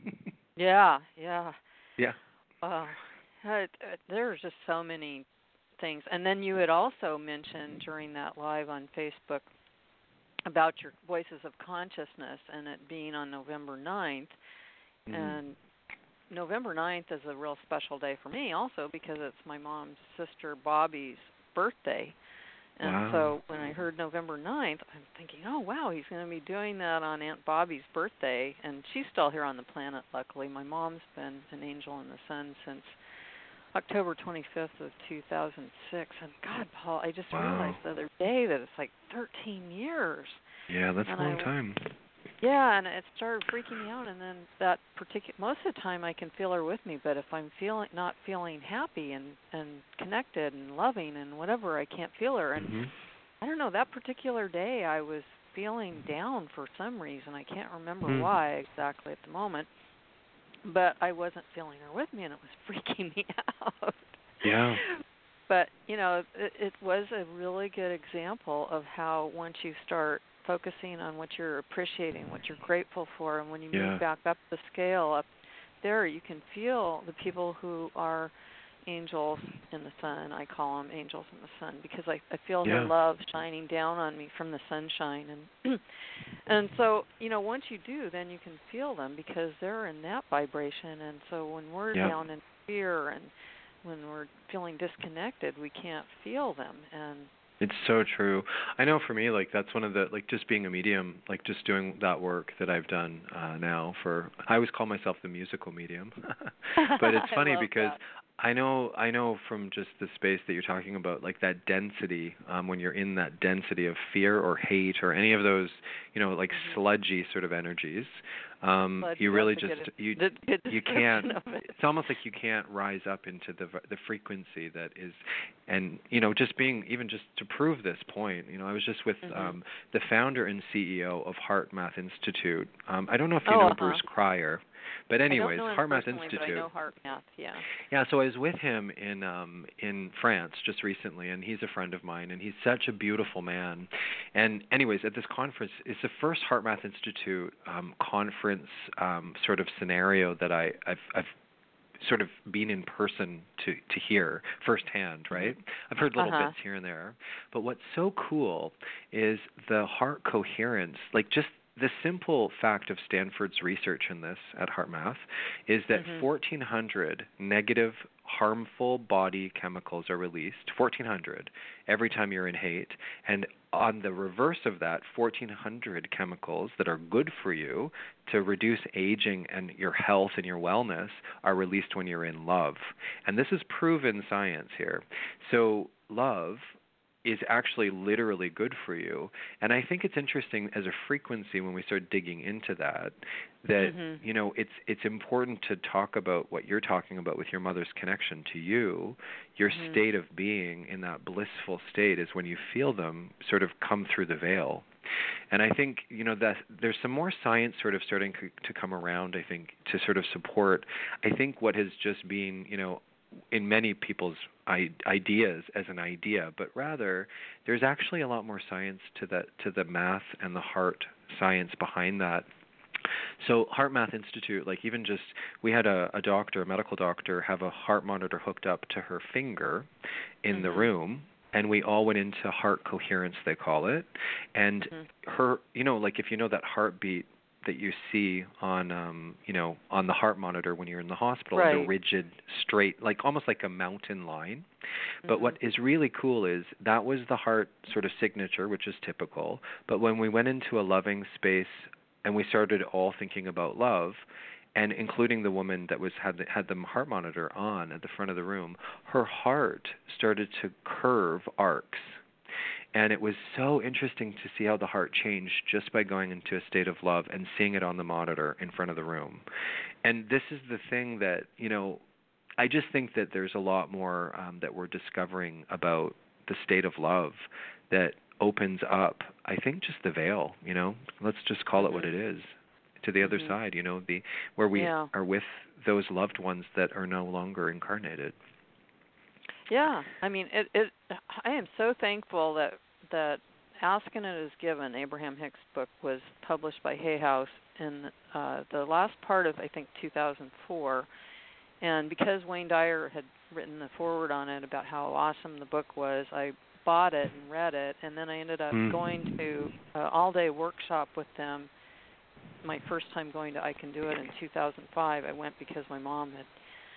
yeah, yeah. Yeah. Wow. Uh, there's just so many things. And then you had also mentioned during that live on Facebook about your Voices of Consciousness and it being on November ninth. Mm-hmm. And November ninth is a real special day for me also because it's my mom's sister Bobby's birthday. And wow. so when I heard November ninth, I'm thinking, oh, wow, he's going to be doing that on Aunt Bobby's birthday. And she's still here on the planet, luckily. My mom's been an angel in the sun since October twenty-fifth of two thousand six. And God, Paul, I just wow. realized the other day that it's like thirteen years. Yeah, that's and a long I, time. Yeah, and it started freaking me out. And then that particular, most of the time I can feel her with me, but if I'm feeling not feeling happy and, and connected and loving and whatever, I can't feel her. And mm-hmm. I don't know, that particular day I was feeling down for some reason. I can't remember mm. why exactly at the moment, but I wasn't feeling her with me, and it was freaking me out. Yeah. But, you know, it, it was a really good example of how once you start focusing on what you're appreciating, what you're grateful for, and when you yeah. move back up the scale up there, you can feel the people who are angels in the sun. I call them angels in the sun because I, I feel yeah. their love shining down on me from the sunshine. And and so, you know, once you do, then you can feel them because they're in that vibration. And so when we're yeah. down in fear and when we're feeling disconnected, we can't feel them. And It's so true. I know for me, like that's one of the like just being a medium, like just doing that work that I've done uh, now for. I always call myself the musical medium, but it's funny I love because that. I know I know from just the space that you're talking about, like that density, um, when you're in that density of fear or hate or any of those, you know, like Mm-hmm. sludgy sort of energies, um, Sludgy, you that's really a just good, you good good you can't. description of it. It's almost like you can't rise up into the the frequency that is, and you know, just being even just to prove this point, you know, I was just with Mm-hmm. um, the founder and C E O of HeartMath Institute. Um, I don't know if you Oh, know uh-huh. Bruce Cryer, but I don't anyways, know him HeartMath personally, but I Institute. know Heart Math, yeah. Yeah, so I was with him in um in France just recently, and he's a friend of mine, and he's such a beautiful man. And anyways, at this conference, it's the first HeartMath Institute um, conference um, sort of scenario that I I've, I've sort of been in person to to hear firsthand, right? Mm-hmm. I've heard little Uh-huh. bits here and there, but what's so cool is the heart coherence, like just the simple fact of Stanford's research in this at HeartMath is that Mm-hmm. fourteen hundred negative harmful body chemicals are released, fourteen hundred, every time you're in hate, and on the reverse of that, fourteen hundred chemicals that are good for you to reduce aging and your health and your wellness are released when you're in love. And this is proven science here. So love is actually literally good for you. And I think it's interesting as a frequency when we start digging into that, that, Mm-hmm. you know, it's it's important to talk about what you're talking about with your mother's connection to you. Your Mm-hmm. state of being in that blissful state is when you feel them sort of come through the veil. And I think, you know, that there's some more science sort of starting to come around, I think, to sort of support, I think, what has just been, you know, in many people's ideas as an idea, but rather there's actually a lot more science to that, to the math and the heart science behind that. So HeartMath Institute, like even just, we had a, a doctor, a medical doctor, have a heart monitor hooked up to her finger in Mm-hmm. the room, and we all went into heart coherence, they call it. And Mm-hmm. her, you know, like if you know that heartbeat that you see on, um, you know, on the heart monitor when you're in the hospital, the Right. rigid, straight, like almost like a mountain line. But Mm-hmm. what is really cool is that was the heart sort of signature, which is typical. But when we went into a loving space and we started all thinking about love, and including the woman that was had the, had the heart monitor on at the front of the room, her heart started to curve arcs. And it was so interesting to see how the heart changed just by going into a state of love and seeing it on the monitor in front of the room. And this is the thing that, you know, I just think that there's a lot more um, that we're discovering about the state of love that opens up, I think, just the veil, you know, let's just call Mm-hmm. it what it is, to the other Mm-hmm. side, you know, the where we Yeah. are with those loved ones that are no longer incarnated. Yeah, I mean, it. It. I am so thankful that that Ask and It Is Given, Abraham Hicks' book, was published by Hay House in uh, the last part of I think two thousand four, and because Wayne Dyer had written the foreword on it about how awesome the book was, I bought it and read it, and then I ended up Mm. going to an all-day workshop with them. My first time going to I Can Do It in two thousand five. I went because my mom had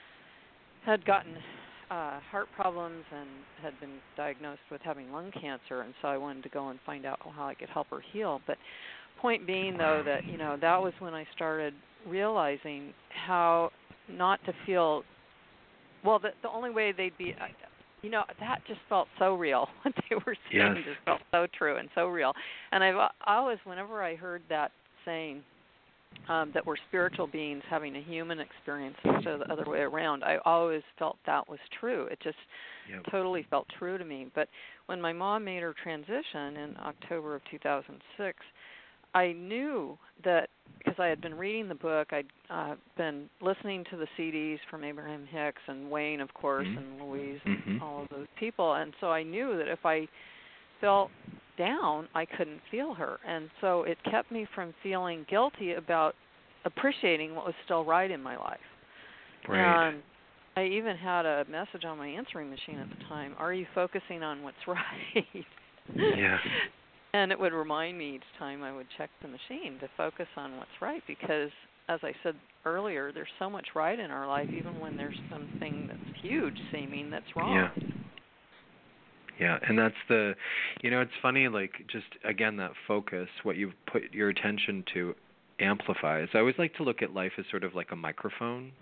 had gotten uh, heart problems and had been diagnosed with having lung cancer, and so I wanted to go and find out how I could help her heal. But point being, though, that you know that was when I started realizing how not to feel. Well, the the only way they'd be, uh, you know, that just felt so real. What they were saying Yes. just felt so true and so real. And I've I always, whenever I heard that saying, Um, that we're spiritual beings having a human experience instead of the other way around, I always felt that was true. It just Yep. totally felt true to me. But when my mom made her transition in October of two thousand six, I knew that because I had been reading the book, I'd uh, been listening to the C Ds from Abraham Hicks and Wayne, of course, Mm-hmm. and Louise Mm-hmm. and all of those people. And so I knew that if I felt down, I couldn't feel her. And so it kept me from feeling guilty about appreciating what was still right in my life. Right. And I even had a message on my answering machine at the time, are you focusing on what's right? Yeah. And it would remind me each time I would check the machine to focus on what's right, because as I said earlier, there's so much right in our life, even when there's something that's huge seeming that's wrong. Yeah. Yeah, and that's the, you know, it's funny, like, just, again, that focus, what you put your attention to amplifies. I always like to look at life as sort of like a microphone.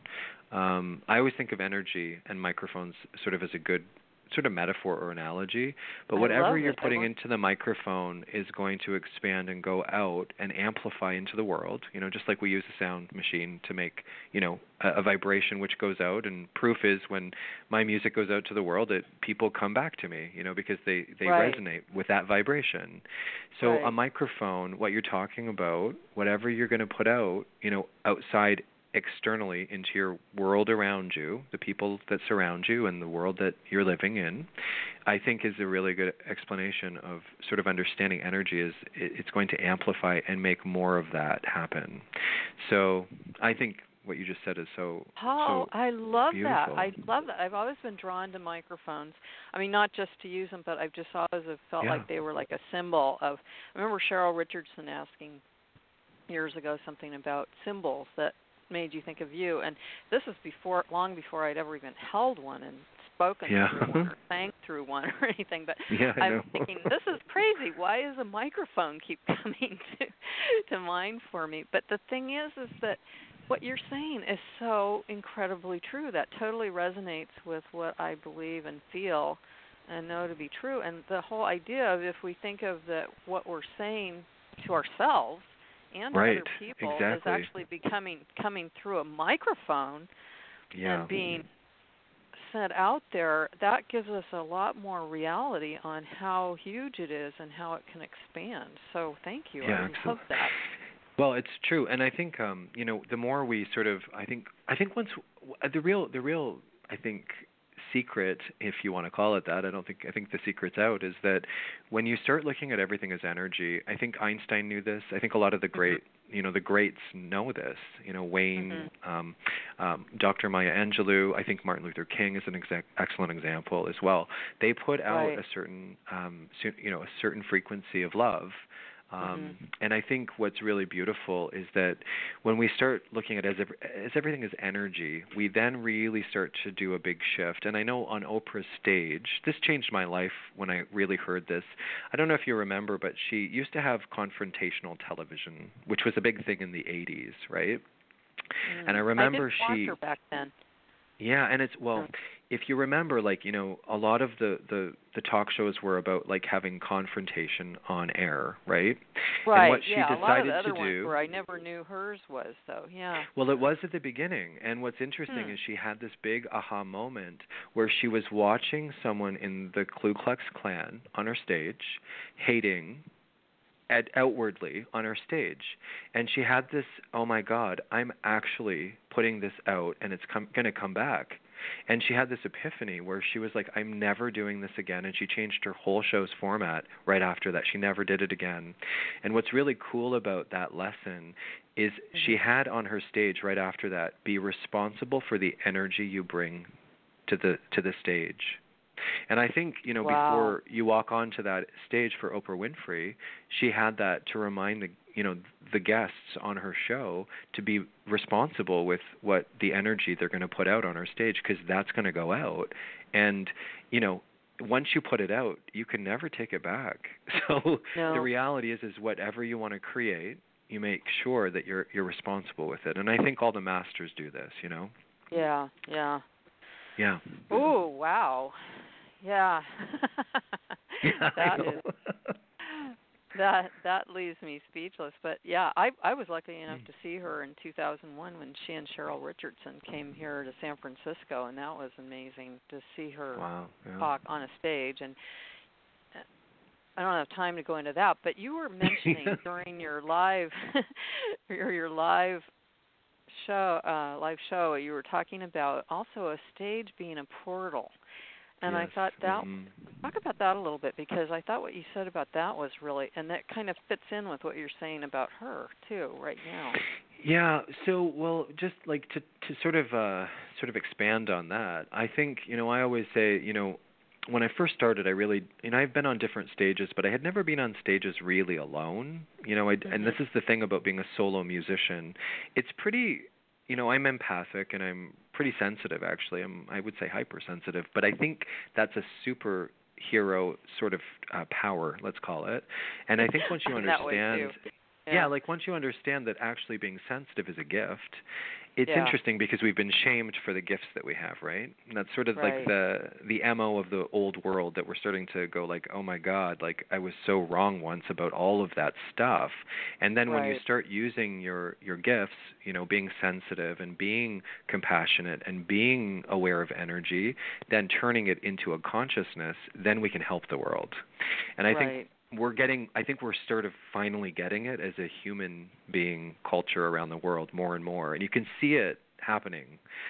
Um, I always think of energy and microphones sort of as a good sort of metaphor or analogy, but I whatever love you're it. putting into the microphone is going to expand and go out and amplify into the world, you know, just like we use a sound machine to make, you know, a, a vibration which goes out, and proof is when my music goes out to the world, it people come back to me, you know, because they they Right. resonate with that vibration. So Right. a microphone, what you're talking about, whatever you're going to put out, you know, outside externally into your world around you, the people that surround you and the world that you're living in, I think is a really good explanation of sort of understanding energy. Is it's going to amplify and make more of that happen. So I think what you just said is so Oh, so I love beautiful. that. I love that. I've always been drawn to microphones. I mean, not just to use them, but I've just always have felt Yeah. like they were like a symbol of. I remember Cheryl Richardson asking years ago something about symbols that made you think of you, and this was before, long before I'd ever even held one and spoken Yeah. through one or sang through one or anything. But Yeah, I I'm know. thinking, this is crazy. Why does a microphone keep coming to to mind for me? But the thing is, is that what you're saying is so incredibly true. That totally resonates with what I believe and feel and know to be true. And the whole idea of, if we think of that, what we're saying to ourselves and Right, other people exactly. is actually becoming coming through a microphone Yeah. and being sent out there, that gives us a lot more reality on how huge it is and how it can expand. So thank you. Yeah, I excellent. love that. Well, it's true, and I think um, you know, the more we sort of, I think, I think once the real, the real, I think, secret, if you want to call it that, I don't think, I think the secret's out, is that when you start looking at everything as energy, I think Einstein knew this. I think a lot of the great, mm-hmm. you know, the greats know this. You know, Wayne, mm-hmm. um, um, Doctor Maya Angelou. I think Martin Luther King is an exa- excellent example as well. They put out Right. a certain, um, you know, a certain frequency of love. Um, mm-hmm. And I think what's really beautiful is that when we start looking at it as, as everything is energy, we then really start to do a big shift. And I know on Oprah's stage, this changed my life when I really heard this. I don't know if you remember, but she used to have confrontational television, which was a big thing in the eighties, right? Mm. And I remember I didn't she... watch her back then. Yeah, and it's, well, if you remember, like, you know, a lot of the, the, the talk shows were about, like, having confrontation on air, right? Right, and what she yeah, decided a lot of the other to ones do, where I never knew hers was, though, yeah. Well, it was at the beginning, and what's interesting hmm. is she had this big aha moment where she was watching someone in the Ku Klux Klan on her stage, hating At, outwardly on her stage, and she had this, oh my God, I'm actually putting this out and it's com- going to come back. And she had this epiphany where she was like, I'm never doing this again, and she changed her whole show's format right after that. She never did it again. And what's really cool about that lesson is mm-hmm. she had on her stage right after that, be responsible for the energy you bring to the to the stage. And I think, you know, wow. before you walk onto that stage for Oprah Winfrey, she had that to remind the, you know, the guests on her show to be responsible with what the energy they're going to put out on her stage, because that's going to go out. And, you know, once you put it out, you can never take it back. So no. the reality is, is whatever you want to create, you make sure that you're you're responsible with it. And I think all the masters do this, you know. Yeah, yeah. Yeah. Oh, wow. Yeah. yeah that is that that leaves me speechless. But yeah, I I was lucky enough to see her in two thousand one when she and Cheryl Richardson came here to San Francisco, and that was amazing to see her wow, yeah. talk on a stage. And I don't have time to go into that, but you were mentioning during your live your your live show uh live show you were talking about also a stage being a portal. And yes. I thought that, mm-hmm. talk about that a little bit, because I thought what you said about that was really, and that kind of fits in with what you're saying about her too right now. Yeah. So, well, just like to to sort of uh, sort of expand on that, I think, you know, I always say, you know, when I first started, I really, you know, I've been on different stages, but I had never been on stages really alone. You know, I, mm-hmm. and this is the thing about being a solo musician. It's pretty, you know, I'm empathic and I'm pretty sensitive, actually. I'm, I would say hypersensitive, but I think that's a super hero sort of uh, power, let's call it. And I think once you understand, yeah. yeah, like once you understand that actually being sensitive is a gift, it's yeah. interesting because we've been shamed for the gifts that we have, right? And that's sort of right. like the the M O of the old world, that we're starting to go like, oh my God, like I was so wrong once about all of that stuff. And then right. when you start using your your gifts, you know, being sensitive and being compassionate and being aware of energy, then turning it into a consciousness, then we can help the world. And I right. think we're getting, I think we're sort of finally getting it as a human being culture around the world more and more. And you can see it happening.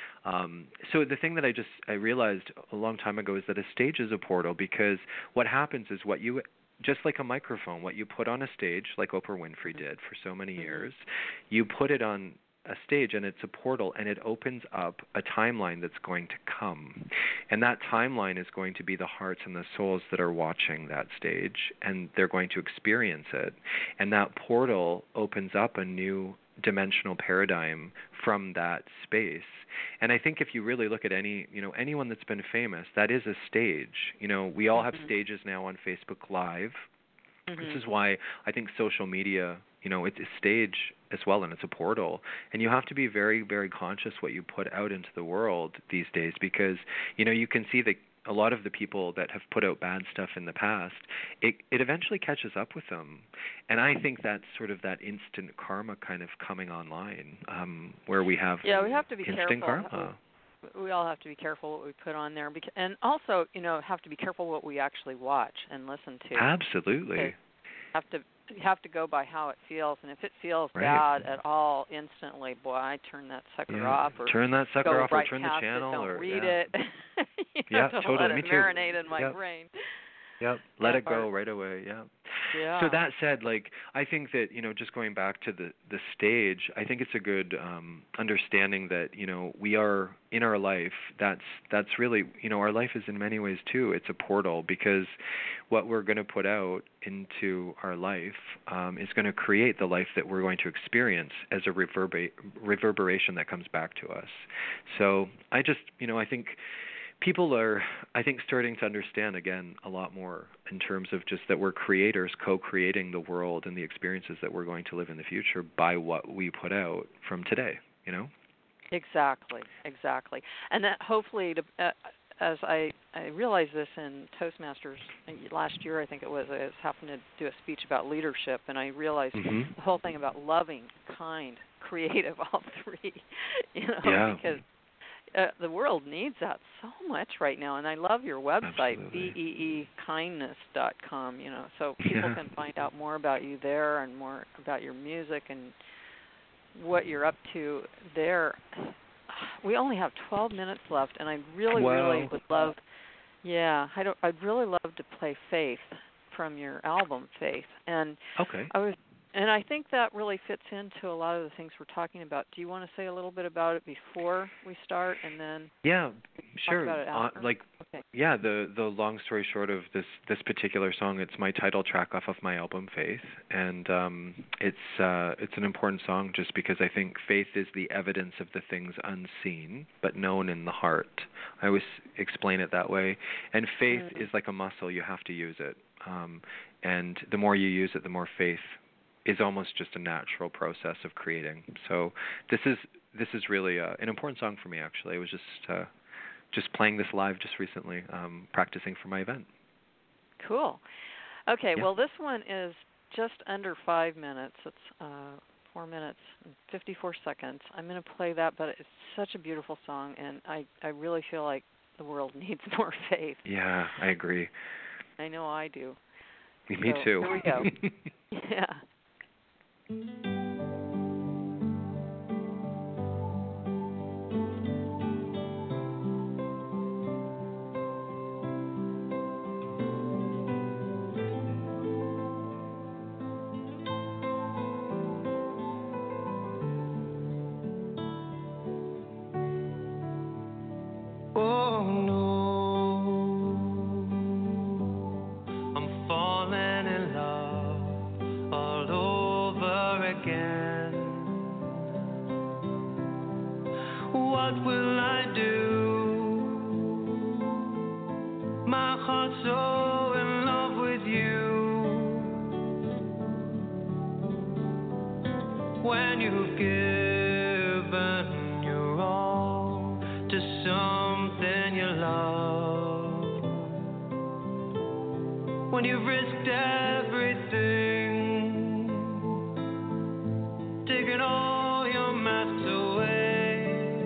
Um, so the thing that I just, I realized a long time ago is that a stage is a portal, because what happens is what you, just like a microphone, what you put on a stage, like Oprah Winfrey did for so many mm-hmm. years, you put it on a stage and it's a portal, and it opens up a timeline that's going to come. And that timeline is going to be the hearts and the souls that are watching that stage, and they're going to experience it. And that portal opens up a new dimensional paradigm from that space. And I think if you really look at any, you know, anyone that's been famous, that is a stage. You know, we all have mm-hmm. stages now on Facebook Live. Mm-hmm. This is why I think social media, you know, it's a stage as well, and it's a portal. And you have to be very, very conscious what you put out into the world these days, because, you know, you can see that a lot of the people that have put out bad stuff in the past, it, it eventually catches up with them. And I think that's sort of that instant karma kind of coming online, um, where we have yeah, we have to be instant careful. karma. We all have to be careful what we put on there, because, and also, you know, have to be careful what we actually watch and listen to. Absolutely. Have to you have to go by how it feels, and if it feels right. bad at all, instantly, boy, I turn that sucker yeah. off, or turn that sucker go off, right or turn the past channel, it, don't or read yeah. it. you yeah, know, don't totally. let Me it too. marinate in my yep. brain. Yep. Let that it go part. right away. Yeah. Yeah. So that said, like, I think that, you know, just going back to the the stage, I think it's a good um, understanding that, you know, we are in our life. That's that's really, you know, our life is in many ways too. It's a portal, because what we're going to put out into our life um, is going to create the life that we're going to experience as a reverber- reverberation that comes back to us. So I just, you know, I think people are, I think, starting to understand, again, a lot more in terms of just that we're creators co-creating the world and the experiences that we're going to live in the future by what we put out from today, you know? Exactly, exactly. And that hopefully, to, uh, as I, I realized this in Toastmasters last year, I think it was, I was happened to do a speech about leadership, and I realized mm-hmm. the whole thing about loving, kind, creative, all three, you know, yeah. because Uh, the world needs that so much right now, and I love your website, Absolutely. B E E kindness dot com, you know, so people yeah. can find out more about you there and more about your music and what you're up to there. We only have twelve minutes left, and I really, wow. really would love, yeah, I don't, I'd really love to play Faith from your album, Faith. And okay. I was And I think that really fits into a lot of the things we're talking about. Do you want to say a little bit about it before we start, and then yeah, sure. talk about it after? Uh, like, okay. yeah, the the long story short of this this particular song, it's my title track off of my album Faith, and um, it's uh, it's an important song just because I think faith is the evidence of the things unseen but known in the heart. I always explain it that way. And faith mm-hmm. is like a muscle; you have to use it, um, and the more you use it, the more faith is almost just a natural process of creating. So this is this is really uh, an important song for me, actually. I was just uh, just playing this live just recently, um, practicing for my event. Cool. Okay, yeah. well, this one is just under five minutes. It's uh, four minutes and fifty-four seconds. I'm going to play that, but it's such a beautiful song, and I, I really feel like the world needs more faith. Yeah, I agree. I know I do. Me so, too. Here we go. yeah. What will I do? My heart's so you've given your all to something you love, when you've risked everything, taken all your masks away,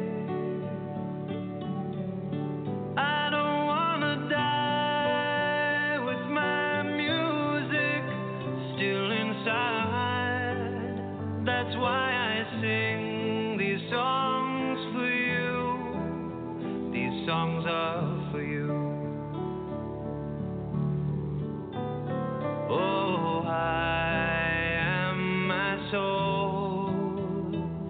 I don't wanna die with my music still inside. That's why I sing these songs for you. These songs are for you. Oh, I am my soul.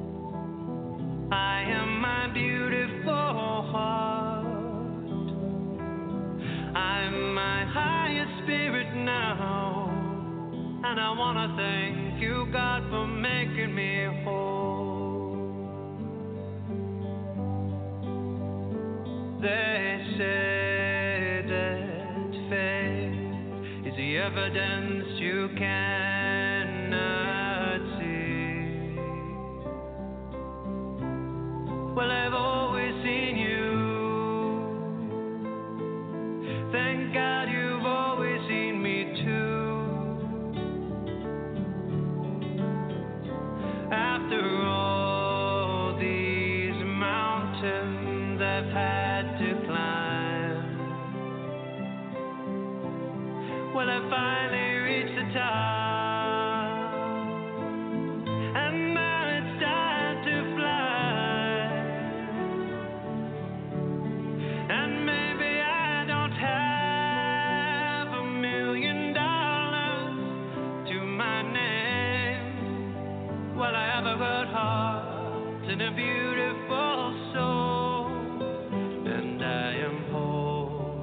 I am my beautiful heart. I'm my highest spirit now. And I wanna thank you, God, for making me whole. They say that faith is the evidence you cannot see. Well, I've always seen you. Thank God you've always seen me too. After all these mountains I've had to climb, well, I finally reached the top, and now it's time to fly. And maybe I don't have a million dollars to my name. Well, I have a good heart and a beautiful soul, and I am whole.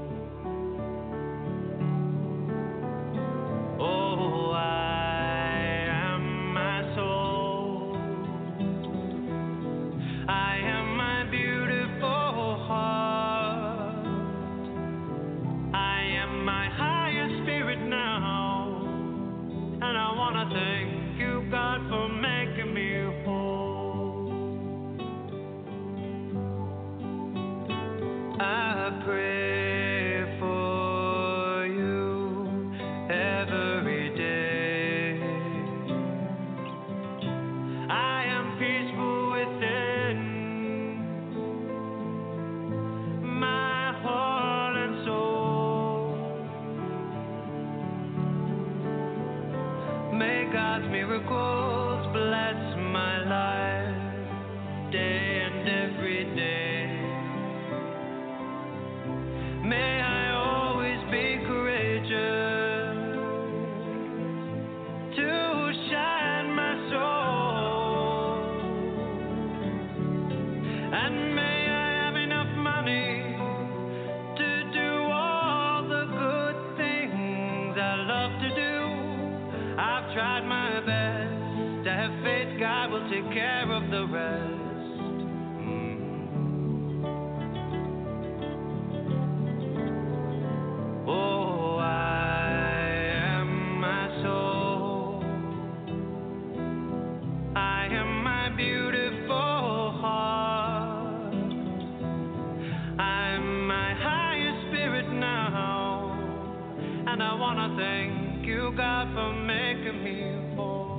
Oh, I am my soul. I am my beautiful heart. I am my highest spirit now, and I want to thank you, God, for making me whole. I pray for you every day. I am peaceful within my heart and soul. May God's miracles bless my life day and every day. May I always be courageous to shine my soul. And may I have enough money to do all the good things I love to do. I've tried my best to have faith God will take care of the rest. Mm. Oh, I am my soul. I am my beautiful heart. I'm my highest spirit now, and I want to thank you, God, for making me whole.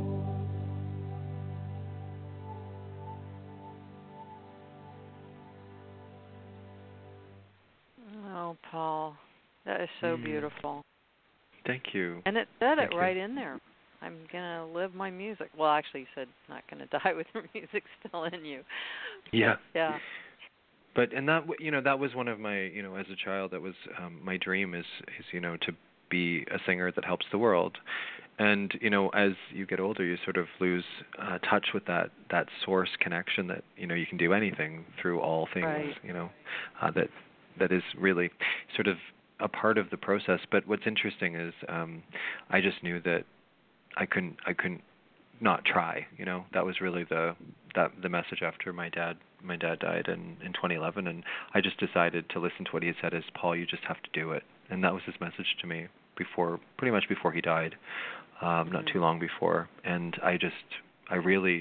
Oh, Paul, that is so Mm. beautiful. Thank you. And it said Thank it you. right in there. I'm going to live my music. Well, actually, you said not going to die with your music still in you. Yeah. Yeah. But and that w- you know that was one of my you know as a child that was um, my dream is is you know to be a singer that helps the world. And you know as you get older you sort of lose uh, touch with that that source connection that you know you can do anything through all things. Right. You know uh, that that is really sort of a part of the process. But what's interesting is um, I just knew that I couldn't I couldn't not try. You know that was really the that the message after my dad my dad died in in twenty eleven, and I just decided to listen to what he had said as Paul, you just have to do it, and that was his message to me before pretty much before he died, um, not Mm-hmm. too long before, and I just I really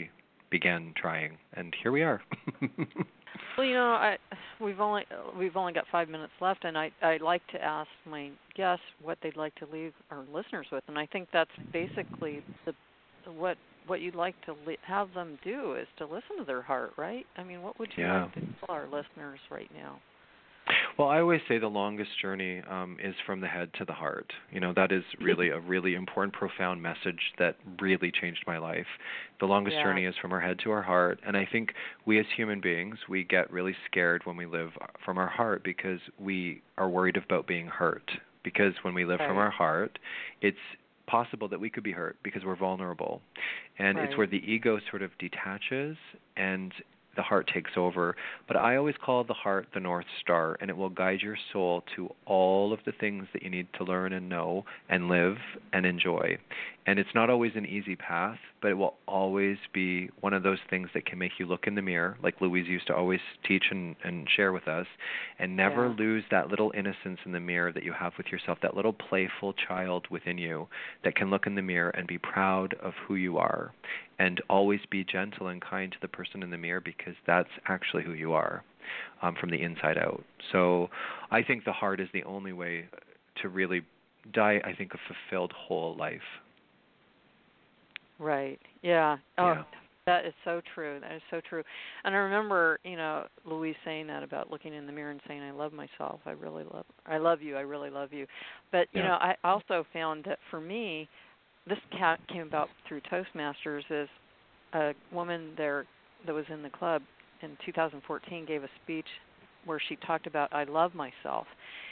began trying, and here we are. Well, you know, I we've only we've only got five minutes left, and I I like to ask my guests what they'd like to leave our listeners with, and I think that's basically the what what you'd like to li- have them do is to listen to their heart, right? I mean, what would you Yeah. like to tell our listeners right now? Well, I always say the longest journey um, is from the head to the heart. You know, that is really a really important, profound message that really changed my life. The longest Yeah. journey is from our head to our heart. And I think we as human beings, we get really scared when we live from our heart because we are worried about being hurt. Because when we live from Right. our heart, it's possible that we could be hurt because we're vulnerable. And Right. it's where the ego sort of detaches and the heart takes over. But I always call the heart the North Star, and it will guide your soul to all of the things that you need to learn and know and live and enjoy. And it's not always an easy path, but it will always be one of those things that can make you look in the mirror, like Louise used to always teach and, and share with us, and never Yeah. lose that little innocence in the mirror that you have with yourself, that little playful child within you that can look in the mirror and be proud of who you are, and always be gentle and kind to the person in the mirror because that's actually who you are um, from the inside out. So I think the heart is the only way to really die, I think, a fulfilled whole life. Right. Yeah. Oh, Yeah. that is so true. That is so true. And I remember, you know, Louise saying that about looking in the mirror and saying, "I love myself. I really love. I love you. I really love you." But you Yeah. know, I also found that for me, this cat came about through Toastmasters. Is a woman there that was in the club in two thousand fourteen gave a speech where she talked about "I love myself,"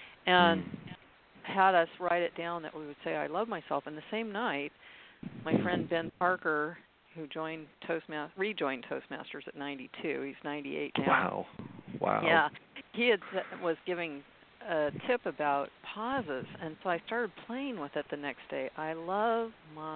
and Mm. had us write it down that we would say "I love myself." And the same night, my friend Ben Parker, who joined Toastmasters, rejoined Toastmasters at ninety-two. He's ninety-eight now. Wow. Wow. Yeah, he had was giving a tip about pauses, and so I started playing with it the next day. I love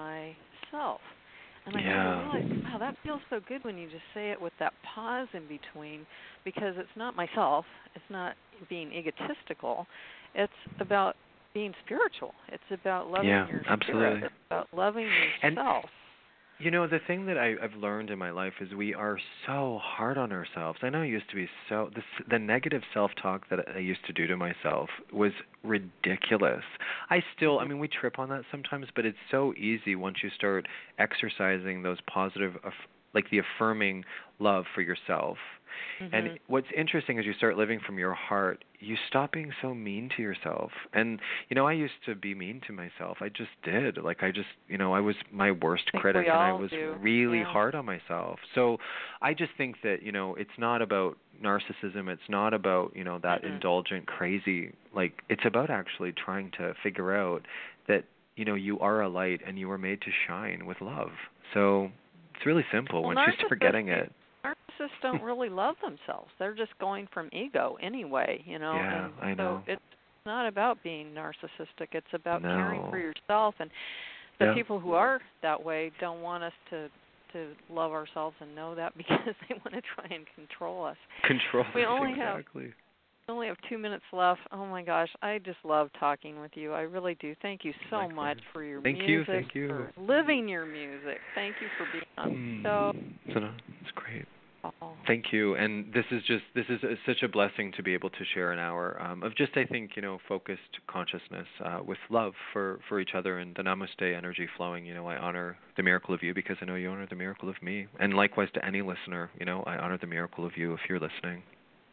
myself, and I Yeah. started realizing, wow, that feels so good when you just say it with that pause in between, because it's not myself. It's not being egotistical. It's about being spiritual. It's about loving Yeah, your absolutely. spirit. It's about loving And yourself. you know, the thing that I, I've learned in my life is we are so hard on ourselves. I know I used to be so, this, the negative self-talk that I used to do to myself was ridiculous. I still, I mean, we trip on that sometimes, but it's so easy once you start exercising those positive, aff- like the affirming love for yourself. Mm-hmm. And what's interesting is you start living from your heart, you stop being so mean to yourself. And, you know, I used to be mean to myself. I just did. Like, I just, you know, I was my worst I think critic, we and I all was do. really Yeah. hard on myself. So I just think that, you know, it's not about narcissism. It's not about, you know, that Mm-mm. indulgent, crazy, like, it's about actually trying to figure out that, you know, you are a light and you were made to shine with love. So it's really simple Well, once you start getting narcissists- it. Narcissists don't really love themselves. They're just going from ego anyway, you know. Yeah, and I know. So it's not about being narcissistic. It's about No. caring for yourself. And the Yeah. people who are that way don't want us to to love ourselves and know that, because they want to try and control us. Control. We only have exactly. We only have two minutes left. Oh my gosh, I just love talking with you. I really do. Thank you so Likewise. much for your Thank you, music, thank you. for living your music. Thank you for being on Mm. the show. So, no, it's great. Oh. Thank you. And this is just this is a, such a blessing to be able to share an hour um, of just, I think, you know, focused consciousness uh, with love for, for each other, and the Namaste energy flowing. You know, I honor the miracle of you because I know you honor the miracle of me. And likewise to any listener, you know, I honor the miracle of you if you're listening.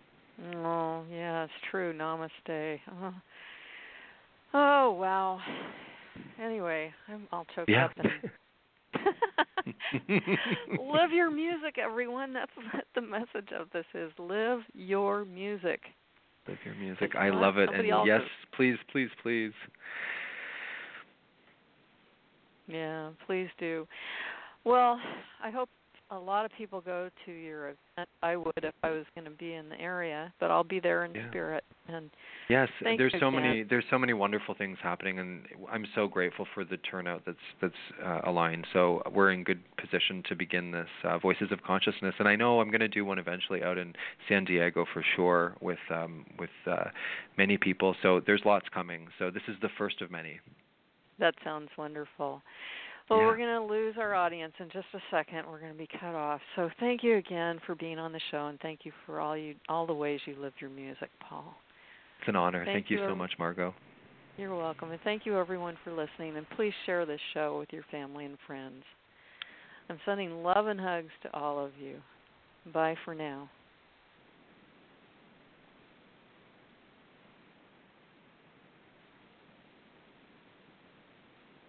Oh, yeah, it's true. Namaste. Oh, oh wow. Anyway, I'm all choked Yeah. up. And live your music, everyone. That's what the message of this is. Live your music. Live your music. It's I not love it. somebody And yes, else's. please, please, please. Yeah, please do. Well, I hope a lot of people go to your event. I would if I was going to be in the area, but I'll be there in Yeah. spirit. And Yes, thank there's you so again. many there's so many wonderful things happening, and I'm so grateful for the turnout that's that's uh, aligned. So we're in good position to begin this uh, Voices of Consciousness, and I know I'm going to do one eventually out in San Diego for sure with um, with uh, many people. So there's lots coming. So this is the first of many. That sounds wonderful. Well, yeah. we're going to lose our audience in just a second. We're going to be cut off. So thank you again for being on the show, and thank you for all you all the ways you live your music, Paul. It's an honor. Thank, thank you, you so much, Margot. You're welcome, and thank you everyone for listening, and please share this show with your family and friends. I'm sending love and hugs to all of you. Bye for now.